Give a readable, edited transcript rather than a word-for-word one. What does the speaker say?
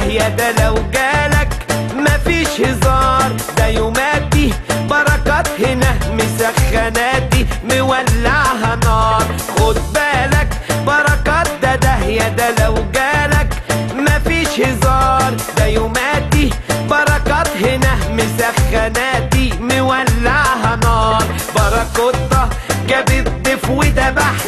داهية ده لو جالك مفيش هزار، ده يوماتي بركات هنا مسخناتي مولعها نار. خد بالك بركات ده داهية ده لو جالك مفيش هزار، ده يوماتي بركات هنا مسخناتي مولعها نار. باراكوتا جاب الضيف وذبح